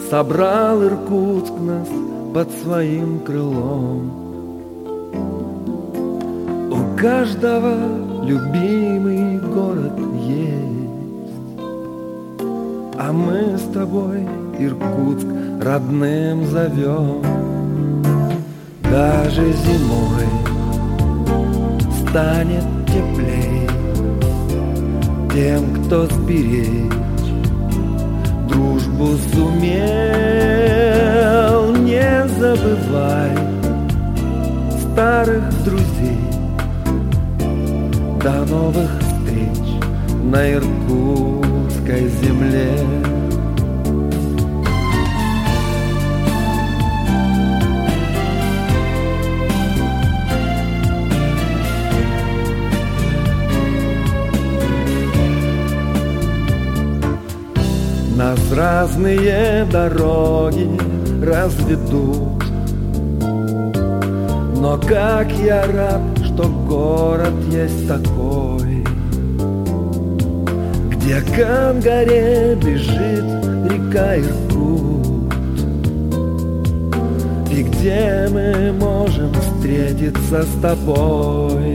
собрал Иркутск нас под своим крылом. У каждого любимый город есть, а мы с тобой Иркутск родным зовем. Даже зимой станет теплей тем, кто сберечь дружбу сумел. Не забывай старых друзей. До новых встреч на иркутской земле. Нас разные дороги разведут, но как я рад, что город есть такой, где к Ангаре бежит река Иркут, и где мы можем встретиться с тобой.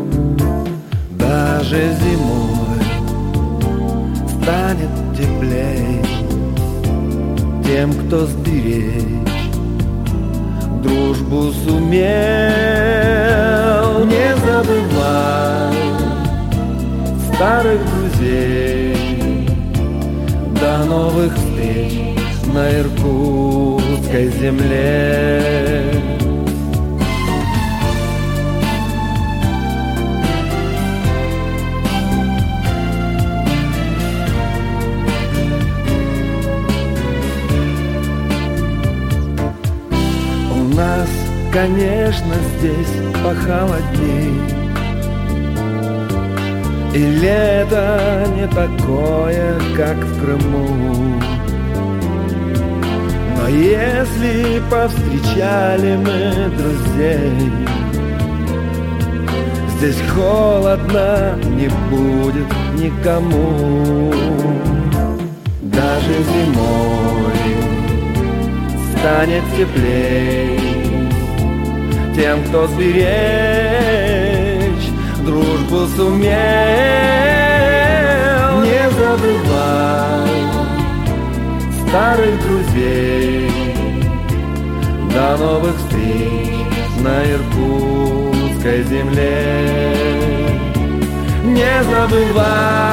Даже зимой станет теплей тем, кто сберечь дружбу сумел. Не забывай старых друзей. До новых встреч на иркутской земле. Конечно, здесь похолодней, и лето не такое, как в Крыму. Но если повстречали мы друзей, здесь холодно не будет никому. Даже зимой станет теплей тем, кто сберечь дружбу сумел. Не забывай старых друзей. До новых встреч на иркутской земле. Не забывай